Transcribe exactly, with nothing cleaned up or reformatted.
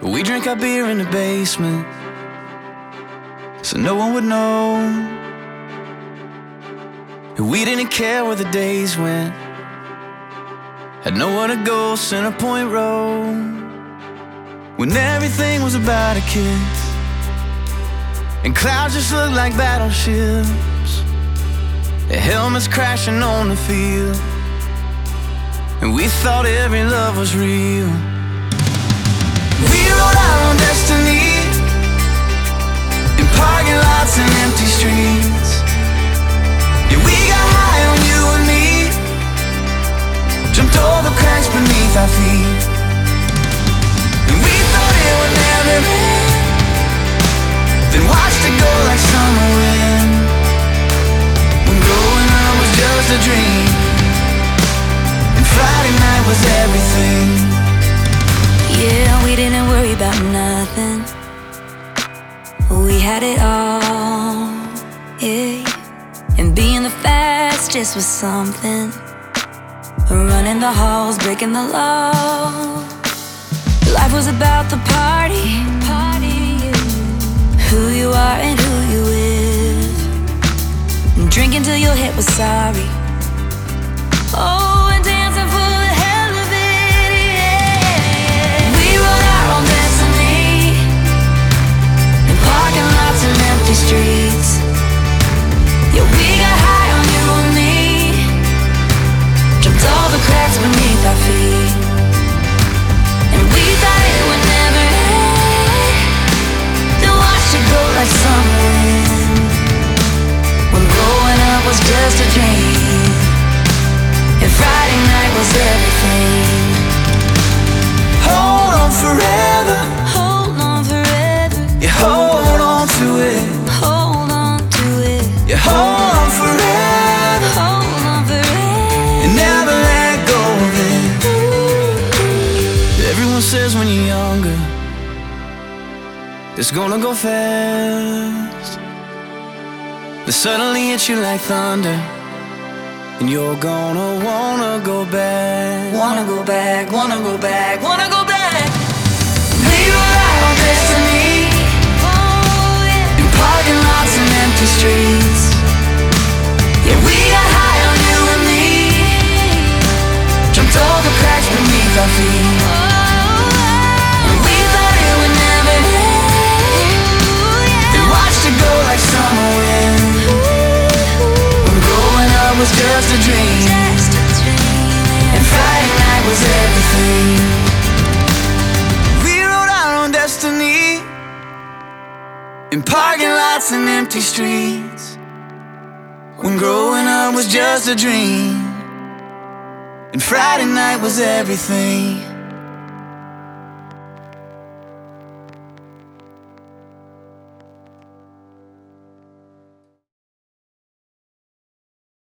We drink our beer in the basement, so no one would know. We didn't care where the days went, had nowhere to go, Center Point Road. When everything was about a kiss, and clouds just looked like battleships, their helmets crashing on the field, and we thought every love was real. We wrote our own destiny in parking lots and empty streets. Yeah, we got high on you and me, jumped all the cracks beneath our feet, and we thought it would never end, then watched it go like summer wind. When growing up was just a dream, and Friday night was everything. Yeah, we didn't worry about nothing, we had it all, yeah. And being the fastest was something, running the halls, breaking the law. Life was about the party, party, yeah. Who you are and who you with, drinking till your hit was sorry. Oh, and dancing for the hell of it, yeah. We wrote our own destiny in parking lots and empty streets. Yeah, we got high on you and me, jumped all the cracks beneath our feet, and we thought it would never end, then watched it go like summer wind. When growing up was just a dream, and Friday night was everything. Hold on forever, Hold on forever, yeah, hold on to it, hold on to it, yeah, hold on forever, hold on forever, and never let go of it. Everyone says when you're younger, it's gonna go fast, but suddenly hits you like thunder, and you're gonna wanna go back. wanna go back, wanna go back, wanna go back. We were our own destiny Oh yeah, in parking lots and empty streets. Yeah, we got high on you and me, jumped all the cracks beneath our feet, and we thought it would never end, then watched it go like summer wind. When growing up was just a dream, and Friday night was everything. We wrote our own destiny in parking lots and empty streets. When growing up was just a dream, and Friday night was everything.